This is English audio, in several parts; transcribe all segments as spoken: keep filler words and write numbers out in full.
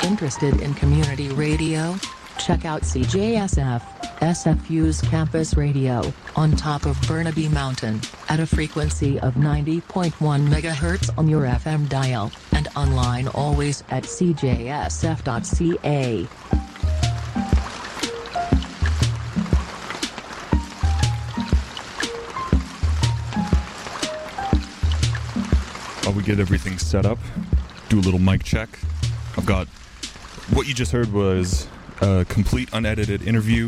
Interested in community radio? Check out C J S F, S F U's campus radio, on top of Burnaby Mountain, at a frequency of ninety point one megahertz on your F M dial, and online always at c j s f dot c a. While we get everything set up, do a little mic check. I've got... What you just heard was a complete unedited interview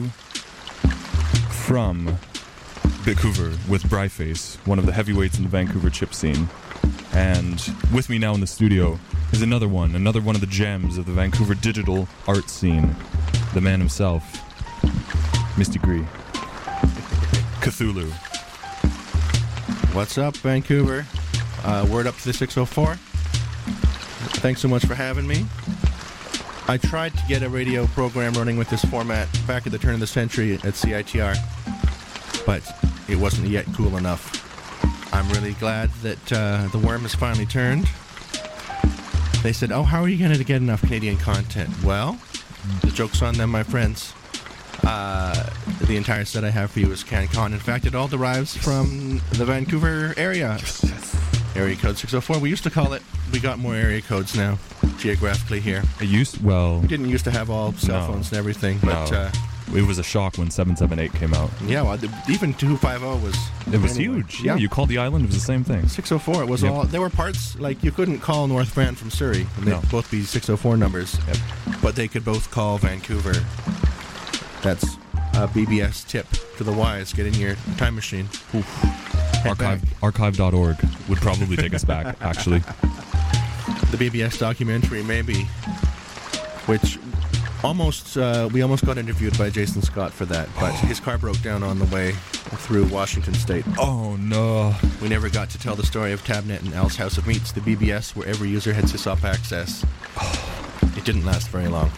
from Vancouver with Bryface, one of the heavyweights in the Vancouver chip scene. And with me now in the studio is another one, another one of the gems of the Vancouver digital art scene. The man himself, Misty Gree. Cthulhu. What's up, Vancouver? Uh, word up to the six oh four. Thanks so much for having me. I tried to get a radio program running with this format back at the turn of the century at C I T R, but it wasn't yet cool enough. I'm really glad that uh, the worm has finally turned. They said, oh, how are you going to get enough Canadian content? Well, the joke's on them, my friends. Uh, the entire set I have for you is CanCon. In fact, it all derives from the Vancouver area. Area code six oh four. We used to call it, we got more area codes now, geographically here. It used, well... We didn't used to have all cell no, phones and everything, no. but... Uh, it was a shock when seven seven eight came out. Yeah, well, even two fifty was... It was anyway. huge. Yeah, you called the island, it was the same thing. six oh four, it was yep. all... There were parts, like, you couldn't call North Van from Surrey, and they'd no. both be six oh four numbers, yep. but they could both call Vancouver. That's a B B S tip to the wise. Get in your time machine. Archive, archive dot org would probably take us back, actually. The B B S documentary, maybe, which almost, uh, we almost got interviewed by Jason Scott for that, but his car broke down on the way through Washington State. Oh, no. We never got to tell the story of Tabnet and Al's House of Meats, the B B S where every user had sysop access. It didn't last very long.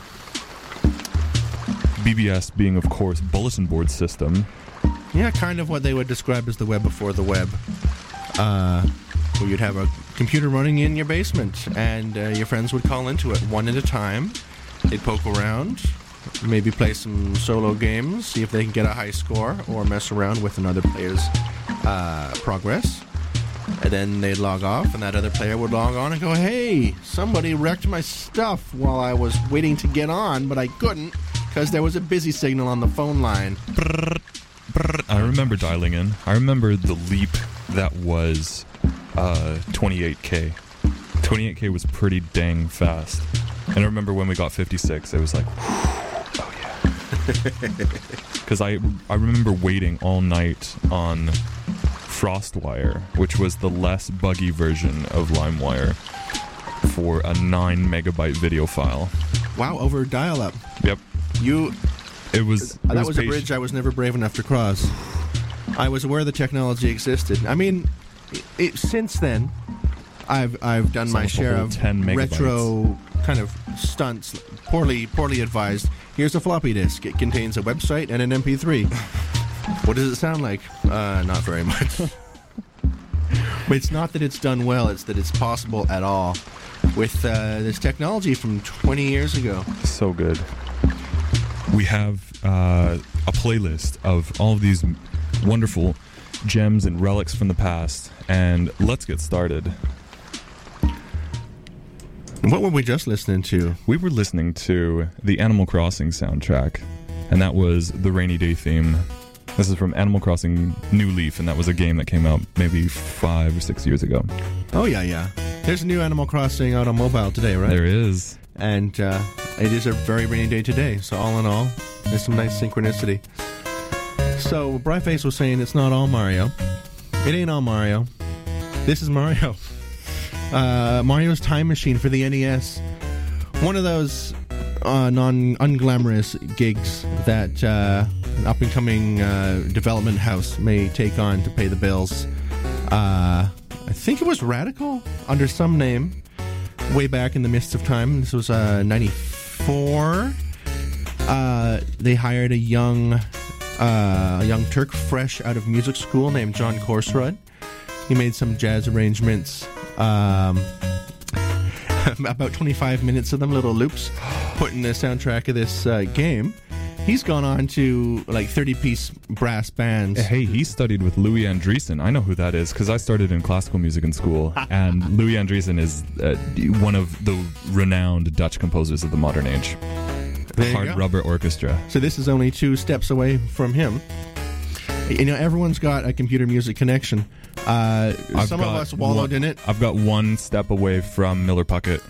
B B S being, of course, bulletin board system. Yeah, kind of what they would describe as the web before the web. Uh, where you'd have a computer running in your basement, and uh, your friends would call into it one at a time. They'd poke around, maybe play some solo games, see if they can get a high score, or mess around with another player's uh, progress. And then they'd log off, and that other player would log on and go, hey, somebody wrecked my stuff while I was waiting to get on, but I couldn't, because there was a busy signal on the phone line. Brrr, brrr. I remember dialing in. I remember the leap that was uh, twenty-eight K. twenty-eight K was pretty dang fast. And I remember when we got fifty-six, it was like, oh yeah. Because I, I remember waiting all night on FrostWire, which was the less buggy version of LimeWire, for a nine megabyte video file. Wow, over dial-up. Yep. You... It was... It that was, was a patient. bridge I was never brave enough to cross. I was aware the technology existed. I mean, it, it, since then, I've I've done It's my almost a share whole of ten megabytes. retro kind of stunts, poorly poorly advised. Here's a floppy disk. It contains a website and an M P three. What does it sound like? Uh, not very much. But it's not that it's done well, it's that it's possible at all with uh, this technology from twenty years ago. So good. We have uh, a playlist of all of these wonderful gems and relics from the past, and let's get started. What were we just listening to? We were listening to the Animal Crossing soundtrack, and that was the Rainy Day theme. This is from Animal Crossing New Leaf, and that was a game that came out maybe five or six years ago. Oh, yeah, yeah. There's a new Animal Crossing out on mobile today, right? There is. And uh, it is a very rainy day today, so all in all, there's some nice synchronicity. So, Bryface was saying it's not all Mario. It ain't all Mario. This is Mario. Uh, Mario's Time Machine for the N E S. One of those uh, non-unglamorous gigs that uh, an up-and-coming uh, development house may take on to pay the bills. Uh, I think it was Radical, under some name, way back in the mists of time. This was uh, ninety-four. Uh, they hired a young, uh, a young Turk fresh out of music school named John Korsrud. He made some jazz arrangements. Um, about twenty-five minutes of them, little loops, put in the soundtrack of this uh, game. He's gone on to like thirty-piece brass bands. Hey, he studied with Louis Andriessen. I know who that is because I started in classical music in school, and Louis Andriessen is uh, one of the renowned Dutch composers of the modern age. There you Hard go. Rubber Orchestra. So this is only two steps away from him. You know, everyone's got a computer music connection. Uh, I've some of got us wallowed one- in it. I've got one step away from Miller Puckett.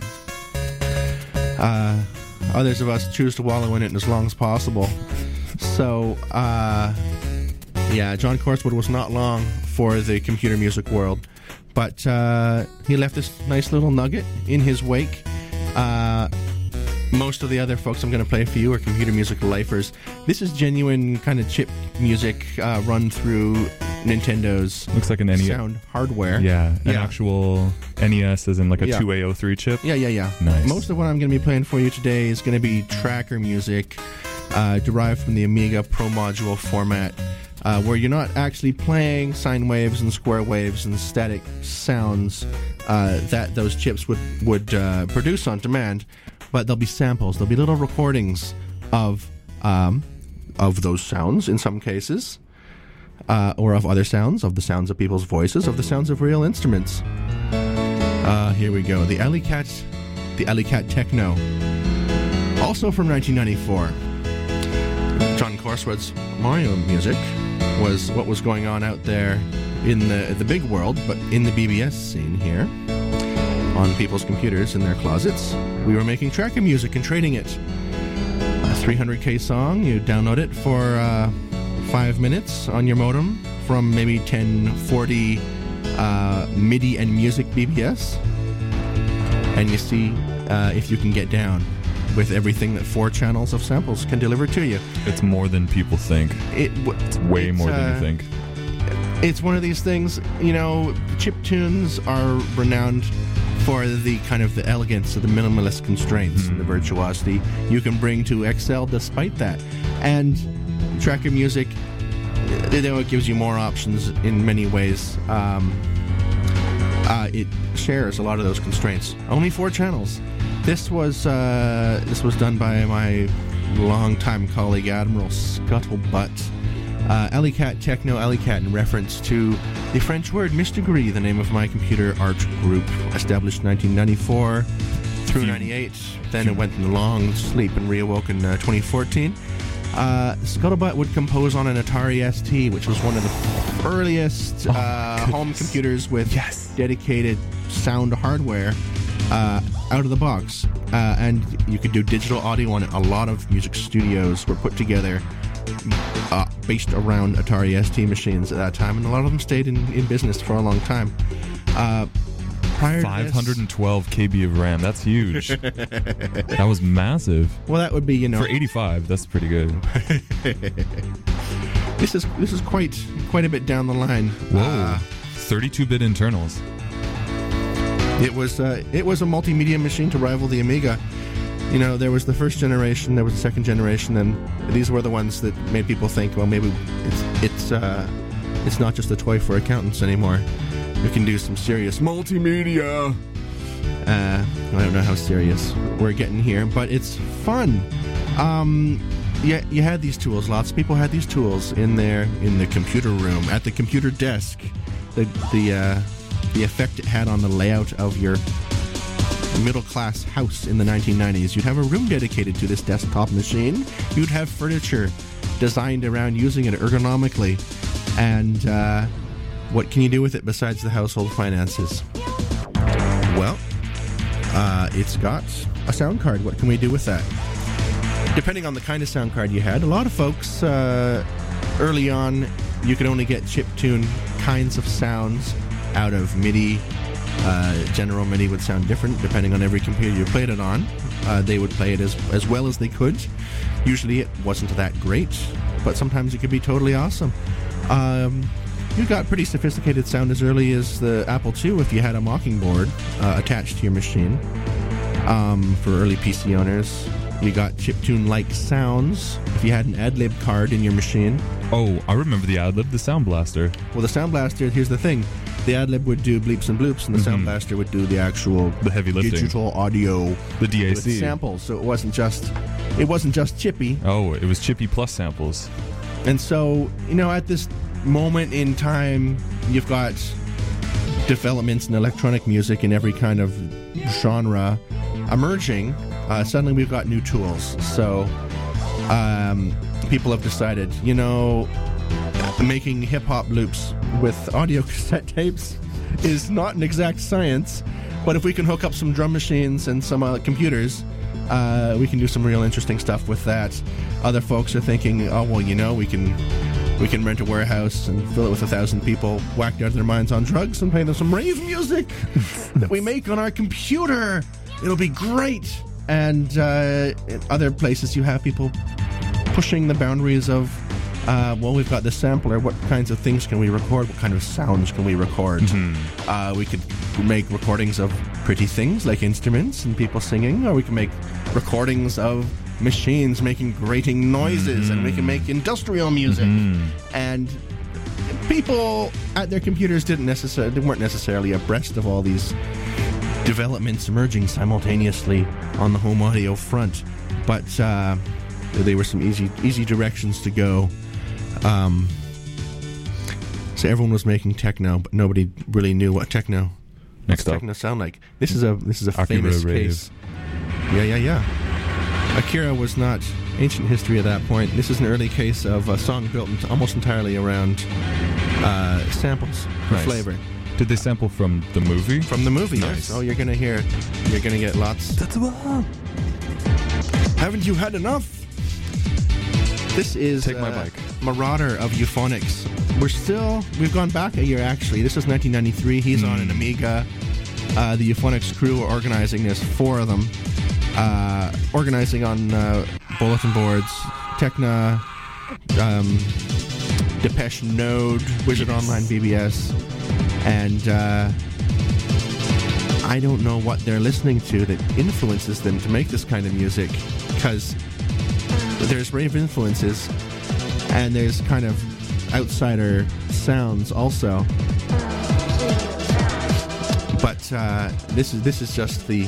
Uh, others of us choose to wallow in it as long as possible. So, uh, yeah, John Corswood was not long for the computer music world, but uh, he left this nice little nugget in his wake. Uh, most of the other folks I'm going to play for you are computer music lifers. This is genuine kind of chip music uh, run through Nintendo's Looks like an N E S. sound hardware. Yeah, an Yeah. actual N E S as in like a Yeah. two A oh three chip. Yeah, yeah, yeah. Nice. Most of what I'm going to be playing for you today is going to be tracker music uh, derived from the Amiga Pro Module format, uh, where you're not actually playing sine waves and square waves and static sounds uh, that those chips would, would uh, produce on demand, but there'll be samples. There'll be little recordings of um, of those sounds in some cases, uh, or of other sounds, of the sounds of people's voices, of the sounds of real instruments. Uh, here we go. The Alley Cat, the Alley Cat Techno, also from nineteen ninety-four. John Corswood's Mario music was what was going on out there in the the big world, but in the B B S scene here, on people's computers in their closets, we were making tracker music and trading it. A three hundred K song, you download it for uh, five minutes on your modem from maybe ten forty uh, MIDI and music B B S, and you see uh, if you can get down with everything that four channels of samples can deliver to you. It's more than people think. It w- It's way it's, more than uh, you think. It's one of these things, you know, chip tunes are renowned for the kind of the elegance of the minimalist constraints and the virtuosity you can bring to Excel despite that. And tracker music, you know, it gives you more options in many ways. Um, uh, it shares a lot of those constraints. Only four channels. This was uh, this was done by my longtime colleague Admiral Scuttlebutt. Uh, Alley Cat Techno, Alley Cat in reference to the French word Misdegree, the name of my computer art group, established nineteen ninety-four through ninety-eight. Then it went in a long sleep and reawoke in uh, twenty fourteen. Uh, Scuttlebutt would compose on an Atari S T, which was one of the earliest uh, goodness. home computers with Yes. dedicated sound hardware uh, out of the box. Uh, and you could do digital audio on it. A lot of music studios were put together uh, based around Atari S T machines at that time, and a lot of them stayed in, in business for a long time. Uh, prior to five this- hundred twelve K B of RAM. That's huge. That was massive. Well, that would be, you know, For eighty-five, that's pretty good. this is this is quite quite a bit down the line. Whoa. Uh, thirty-two bit internals. It was uh, it was a multimedia machine to rival the Amiga. You know, there was the first generation, there was the second generation, and these were the ones that made people think, well, maybe it's it's uh, it's not just a toy for accountants anymore. We can do some serious multimedia. Uh, I don't know how serious we're getting here, but it's fun. Um, yeah, you had these tools. Lots of people had these tools in their in the computer room, at the computer desk. The the uh, the effect it had on the layout of your middle-class house in the nineteen nineties. You'd have a room dedicated to this desktop machine. You'd have furniture designed around using it ergonomically. And uh, what can you do with it besides the household finances? Well, uh, it's got a sound card. What can we do with that? Depending on the kind of sound card you had, a lot of folks, uh, early on, you could only get chiptune kinds of sounds out of MIDI. Uh, General MIDI would sound different depending on every computer you played it on. Uh, they would play it as, as well as they could. Usually it wasn't that great, but sometimes it could be totally awesome. Um, you got pretty sophisticated sound as early as the Apple two if you had a Mockingboard uh, attached to your machine. Um, for early P C owners, you got chiptune-like sounds if you had an Adlib card in your machine. Oh, I remember the Adlib, the Sound Blaster. Well, the Sound Blaster, here's the thing. the ad-lib would do bleeps and bloops, and the Mhm. sound blaster would do the actual The heavy lifting. digital audio The D A with C. samples. So it wasn't just it wasn't just chippy. Oh, it was Chippy plus samples. And so, you know, at this moment in time, you've got developments in electronic music in every kind of genre emerging. Uh, suddenly we've got new tools. So um, people have decided, you know, making hip-hop loops with audio cassette tapes is not an exact science, but if we can hook up some drum machines and some uh, computers, uh, we can do some real interesting stuff with that. Other folks are thinking, oh, well, you know, we can we can rent a warehouse and fill it with a thousand people whacked out of their minds on drugs and play them some rave music that we make on our computer. It'll be great. And uh, in other places you have people pushing the boundaries of, uh, well, we've got this sampler. What kinds of things can we record? What kind of sounds can we record? Mm-hmm. Uh, we could make recordings of pretty things like instruments and people singing, or we can make recordings of machines making grating noises, Mm-hmm. and we can make industrial music. Mm-hmm. And people at their computers didn't necessarily they weren't necessarily abreast of all these developments emerging simultaneously on the home audio front, but uh, they were some easy easy directions to go. Um, so everyone was making techno, but nobody really knew what techno Next what's up. techno sound like. This is a this is a Akira famous Rave. case. Yeah, yeah, yeah. Akira was not ancient history at that point. This is an early case of a song built ent- almost entirely around uh, samples for Nice. flavor. Did they sample from the movie? From the movie, Nice. yes. Oh, you're gonna hear, you're gonna get lots. That's what. Haven't you had enough? This is Take my uh, bike. Marauder of Euphonics. We're still, we've gone back a year actually. This is nineteen ninety-three. He's on an Amiga. Uh, the Euphonics crew are organizing this, four of them. Uh, organizing on uh, bulletin boards, Tecna, um, Depeche Node, Wizard Online B B S, and uh, I don't know what they're listening to that influences them to make this kind of music, because there's rave influences and there's kind of outsider sounds also. But uh, this is this is just the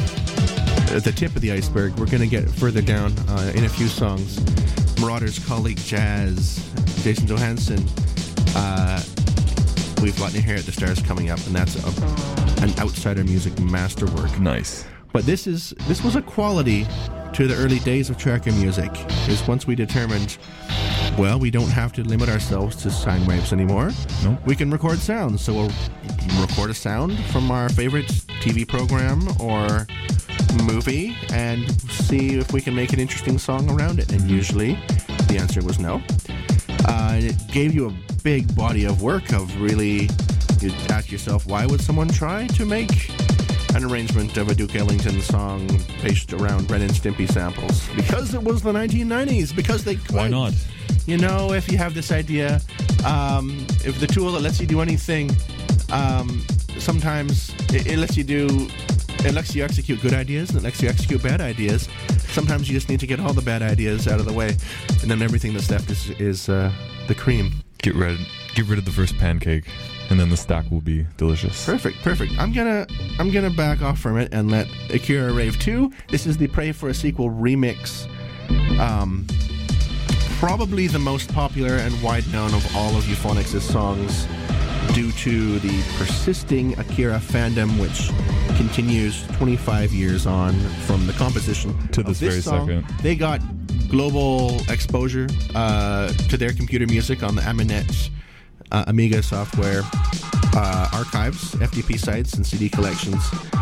the tip of the iceberg. We're going to get further down uh, in a few songs. Marauders, Colleague Jazz, Jason Johansson. Uh, we've got Here at the Stars coming up, and that's a, an outsider music masterwork. Nice. But this is this was a quality to the early days of tracker music. Is once we determined, well, we don't have to limit ourselves to sine waves anymore. Nope. We can record sounds. So we'll record a sound from our favorite T V program or movie and see if we can make an interesting song around it. And usually the answer was no. Uh, and it gave you a big body of work of really, you ask yourself, why would someone try to make an arrangement of a Duke Ellington song based around Ren and Stimpy samples? Because it was the nineteen nineties. Because they could. Why not? You know, if you have this idea, um, if the tool that lets you do anything, um, sometimes it, it lets you do, it lets you execute good ideas and it lets you execute bad ideas. Sometimes you just need to get all the bad ideas out of the way, and then everything that's left is, is uh, the cream. Get rid, get rid of the first pancake, and then the stack will be delicious. Perfect, perfect. I'm gonna, I'm gonna back off from it and let Akira Rave two. This is the Pray for a Sequel remix. Um, probably the most popular and wide known of all of Euphonics' songs, due to the persisting Akira fandom, which continues twenty-five years on from the composition To of this very song. second. They got global exposure uh, to their computer music on the Aminet uh, Amiga software uh, archives, F T P sites, and C D collections.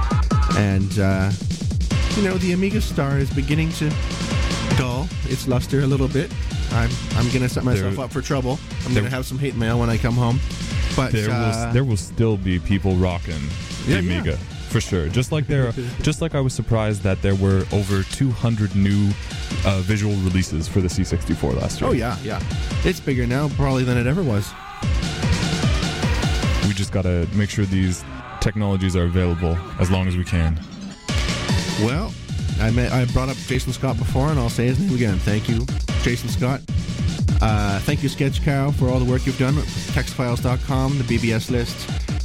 And, uh, you know, the Amiga star is beginning to dull its luster a little bit. I'm I'm going to set myself There- up for trouble. I'm there- going to have some hate mail when I come home. But There uh, will there will still be people rocking the Yeah, yeah. Amiga for sure. Just like there, just like I was surprised that there were over two hundred new uh, visual releases for the C sixty-four last year. oh yeah, yeah, it's bigger now probably than it ever was. We just gotta make sure these technologies are available as long as we can. Well, I met, I brought up Jason Scott before, and I'll say his name again. Thank you, Jason Scott. Uh, thank you, Sketch Cow, for all the work you've done with text files dot com, the B B S list,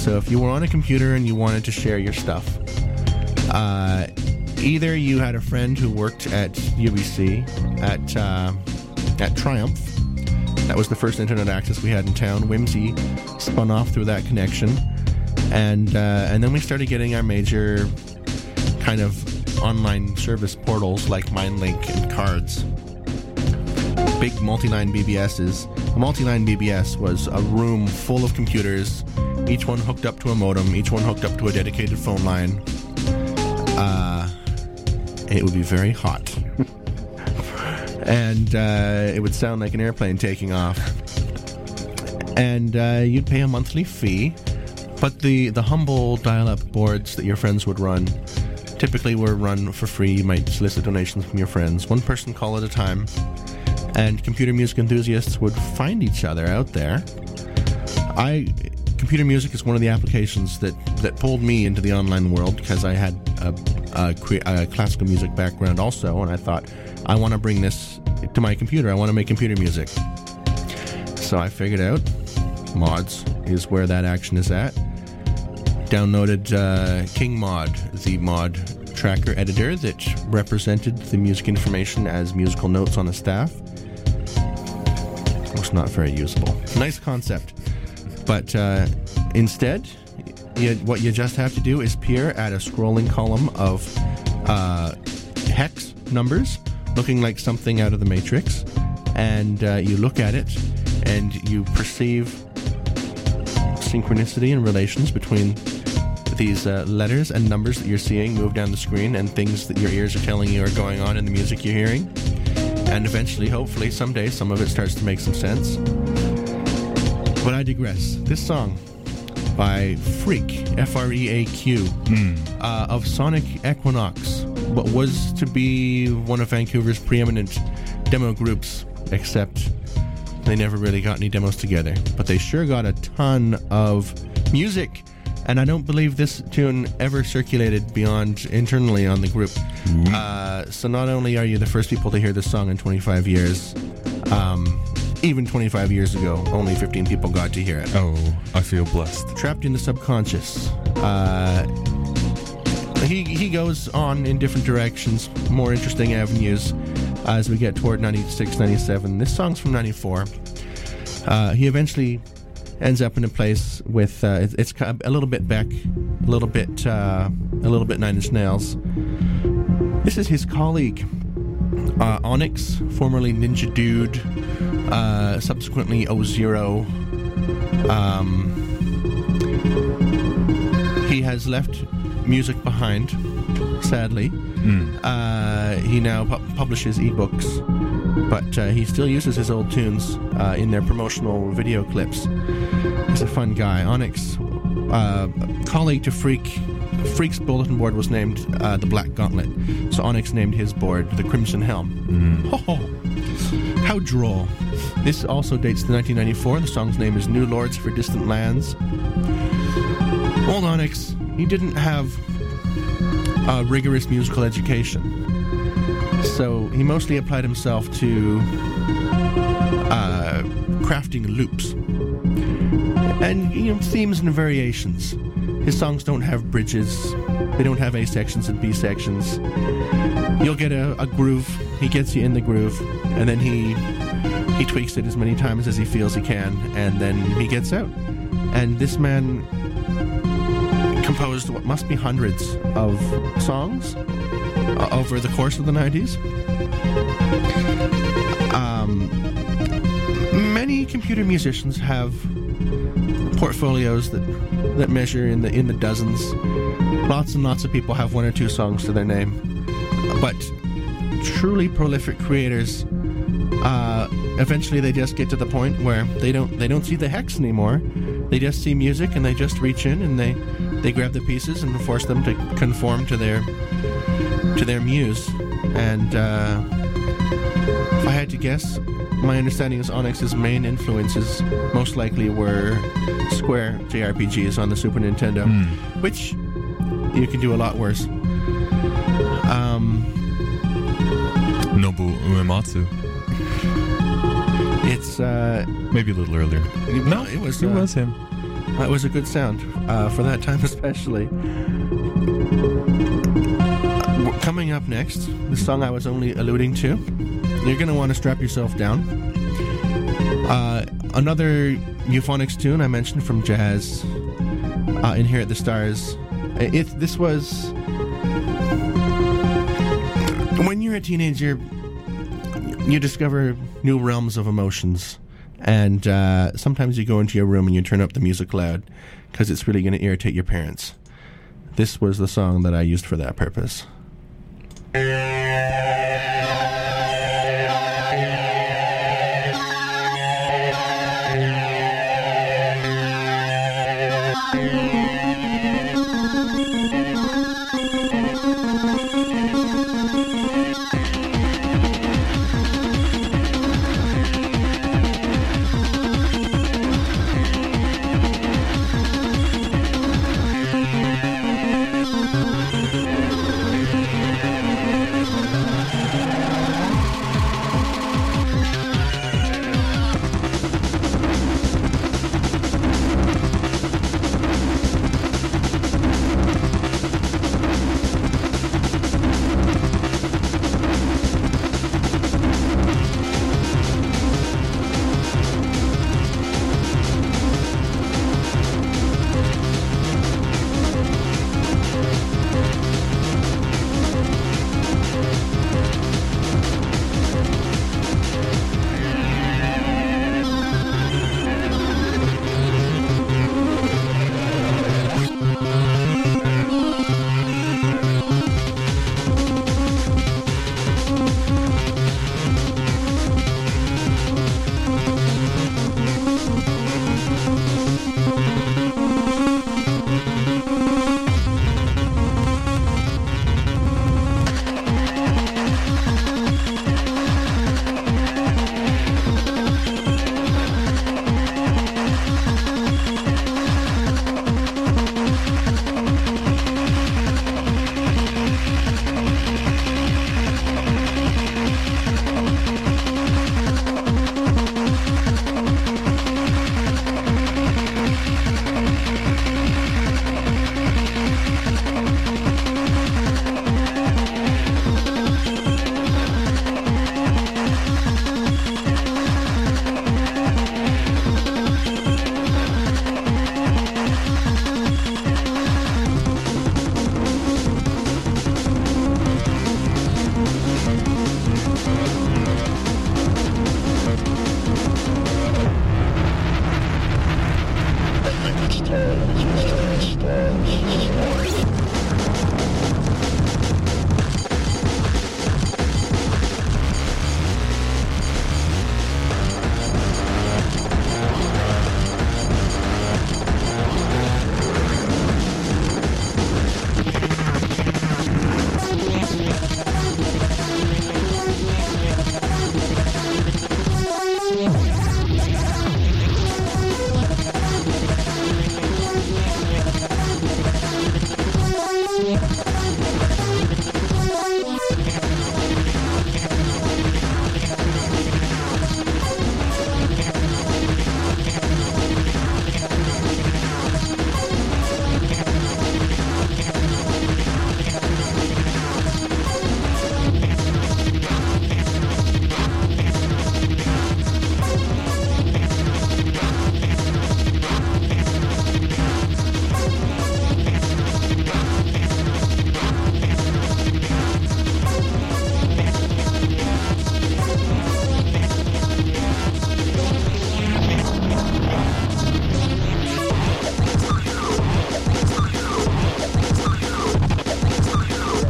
So if you were on a computer and you wanted to share your stuff, uh, either you had a friend who worked at U B C, at uh, at Triumph. That was the first internet access we had in town. Whimsy spun off through that connection. And uh, and then we started getting our major kind of online service portals like MindLink and Cards. Big multi-line B B Ss. A multi-line B B S was a room full of computers, each one hooked up to a modem, each one hooked up to a dedicated phone line. Uh, it would be very hot. And uh, it would sound like an airplane taking off. And uh, you'd pay a monthly fee. But the, the humble dial-up boards that your friends would run typically were run for free. You might solicit donations from your friends, one person call at a time. And computer music enthusiasts would find each other out there. I computer music is one of the applications that, that pulled me into the online world because I had a, a, cre- a classical music background also, and I thought, I want to bring this to my computer. I want to make computer music. So I figured out Mods is where that action is at. Downloaded uh, King Mod, the mod tracker editor that represented the music information as musical notes on a staff. Was not very usable. Nice concept. But uh, instead, you, what you just have to do is peer at a scrolling column of uh, hex numbers looking like something out of the Matrix, and uh, you look at it and you perceive synchronicity and relations between these uh, letters and numbers that you're seeing move down the screen and things that your ears are telling you are going on in the music you're hearing. And eventually, hopefully, someday, some of it starts to make some sense. But I digress. This song by Freak, F R E A Q, mm. uh, of Sonic Equinox, what was to be one of Vancouver's preeminent demo groups, except they never really got any demos together. But they sure got a ton of music. And I don't believe this tune ever circulated beyond internally on the group. Mm-hmm. Uh, so not only are you the first people to hear this song in twenty-five years, um, even twenty-five years ago, only fifteen people got to hear it. Oh, I feel blessed. Trapped in the Subconscious. Uh, he, he goes on in different directions, more interesting avenues as we get toward ninety-six, ninety-seven. This song's from ninety-four. Uh, he eventually ends up in a place with uh, it's, it's a little bit Beck, a little bit uh, a little bit Nine Inch Nails. This is his colleague uh, Onyx, formerly Ninja Dude, uh, subsequently O Zero. Um, he has left music behind, sadly. Mm. Uh, he now pu- publishes ebooks, but uh, he still uses his old tunes uh, in their promotional video clips. He's a fun guy. Onyx, uh, colleague to Freak, Freak's bulletin board was named uh, the Black Gauntlet, so Onyx named his board the Crimson Helm. Mm. Ho ho! How droll. This also dates to nineteen ninety-four. The song's name is New Lords for Distant Lands. Old Onyx, he didn't have a rigorous musical education, so he mostly applied himself to uh, crafting loops and, you know, themes and variations. His songs don't have bridges, they don't have A sections and B sections. You'll get a, a groove, he gets you in the groove, and then he he tweaks it as many times as he feels he can, and then he gets out. And this man composed what must be hundreds of songs uh, over the course of the nineties. Um, many computer musicians have portfolios that that measure in the in the dozens. Lots and lots of people have one or two songs to their name, but truly prolific creators, uh, eventually they just get to the point where they don't they don't see the hex anymore. They just see music and they just reach in and they they grab the pieces and force them to conform to their to their muse. And uh, if I had to guess, my understanding is Onyx's main influences most likely were Square J R P Gs on the Super Nintendo, mm. which you can do a lot worse. Um, Nobuo Uematsu. It's uh, maybe a little earlier. No, it was it uh, was him. That was a good sound uh, for that time especially. Coming up next, the song I was only alluding to. You're going to want to strap yourself down. Uh, another Euphonics tune I mentioned from Jazz uh, in Here at the Stars. If this was... When you're a teenager, you discover new realms of emotions. And uh, sometimes you go into your room and you turn up the music loud because it's really going to irritate your parents. This was the song that I used for that purpose.